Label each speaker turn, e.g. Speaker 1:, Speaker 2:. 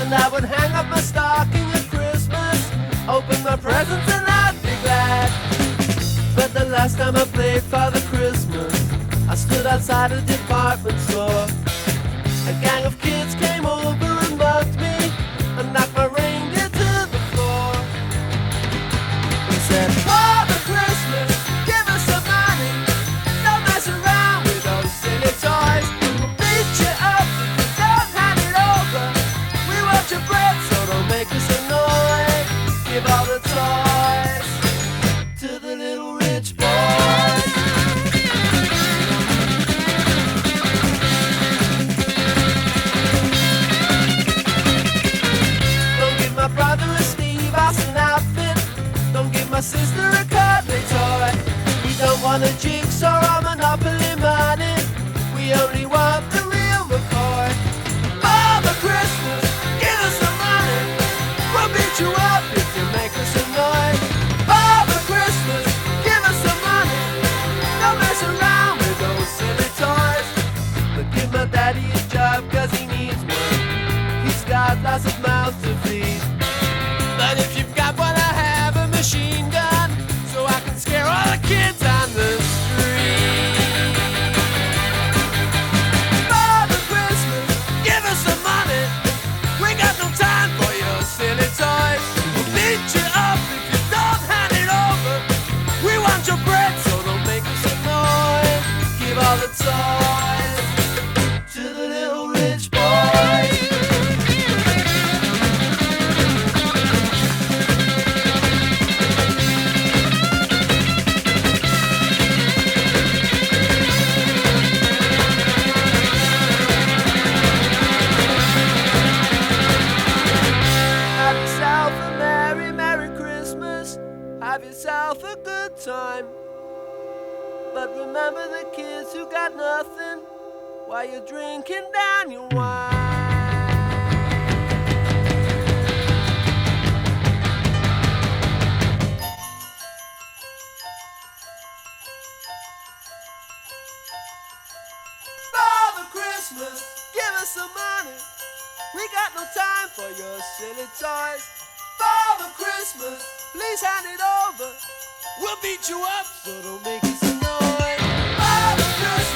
Speaker 1: And I would hang up my stocking at Christmas, open my presents and I'd be glad. But the last time I played Father Christmas, I stood outside a department store. A gang of kids came over and mugged me and knocked my reindeer to the floor. He said, Father Christmas, give us some money. Don't mess around with those silly toys. We'll beat you up if you don't hand it over. We want your bread, so don't make us annoy. Give all the toys to the little rich boys. Don't give my brother a Steve Austin outfit. Don't give my sister a cuddly toy. We don't want a jigsaw or Monopoly money. We only want the real McCoy. Father Christmas, give us some money. We'll beat you up if you make us annoyed. Father Christmas, give us some money. Don't mess around with those silly toys. But give my daddy a job cause he needs one. He's got lots of mouths to feed. But if you've got one, I have a machine gun, so I can scare all the kids on the street. Father Christmas, give us some money. We got no time for your silly toys. We'll beat you up if you don't hand it over. We want your bread, so don't make us annoyed. Give all the toys to the little rich boys. Have yourself a merry, merry Christmas. Have yourself a good time. But remember the kids who got nothing while you're drinking down your wine. Father Christmas, give us some money. We got no time for your silly toys. Father Christmas, please hand it over. We'll beat you up, so don't make us annoyed. Father Christmas.